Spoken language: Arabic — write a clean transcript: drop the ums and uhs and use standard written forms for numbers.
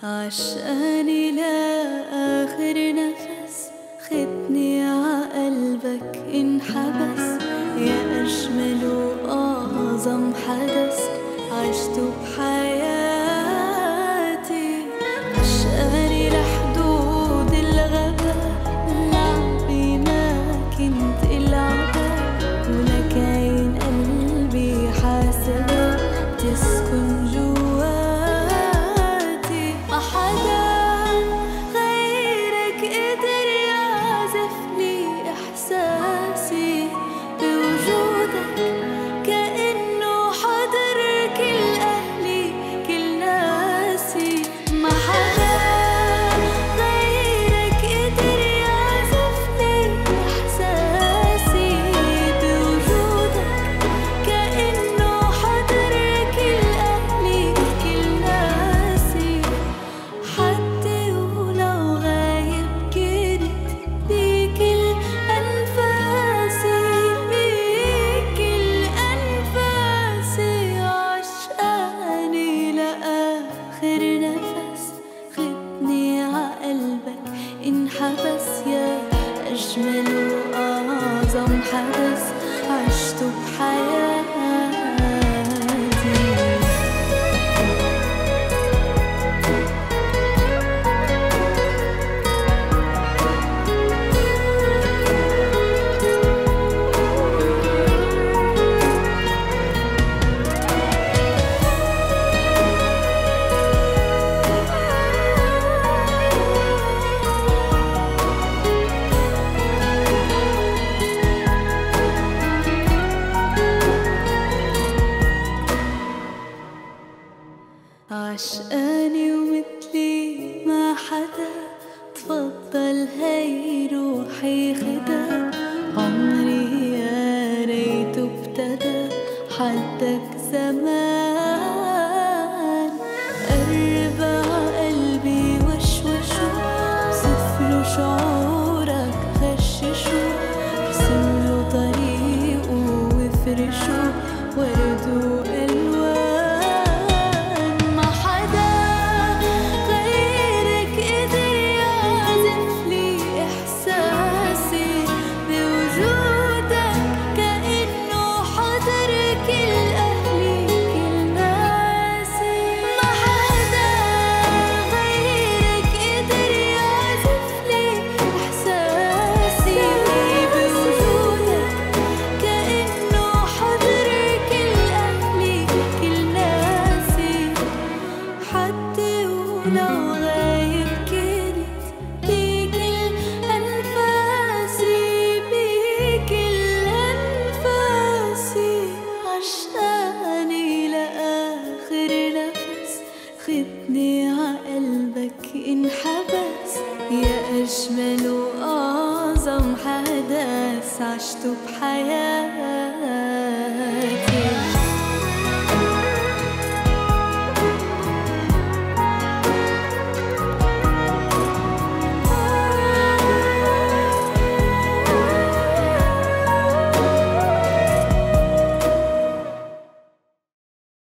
عشقاني لآخر نفس، خدني عقلبك انحبس، يا أجمل وأعظم حدث عشته بحياتي. عشقاني لحدود الغباء، لعبي ما كنت العبها، ولك عين قلبي حاسبة تسكن جواتي. ما حدا غيرك قدر يعزف لي إحساسي بوجودك، كأنه حضر كل أهلي كل ناسي. ما حدا غيرك قدر يعزف لي إحساسي بوجودك، كأنه حضر كل أهلي كل ناسي. حتى ولو غايب كنت بكل أنفاسي، بكل أنفاسي. عشقاني لآخر نفس، خدني عقلبك انحبس، يا أجمل وأعظم حدث عشته بحياتي. عشقاني ومثلي ما حدا، تفضل هي روحي خدا. عمري يا ريته ابتدى حدك زمان. قرب عقلبي وشوشو، صفله شعورك غششو، رسمله طريقه وفرشه ورد وألوان. ما حدا غيرك قدر يعزف لي إحساسي بوجودك، كأنه حضر كل أهلي كل ناسي. ما حدا غيرك قدر يعزف لي إحساسي بوجودك، كأنه حضر كل أهلي كل ناسي. حتى ولو غايب كنت بكل أنفاسي، بكل أنفاسي. عشقاني لآخر نفس، خدني عقلبك انحبس، يا أجمل وأعظم حدث عشته بحياتي.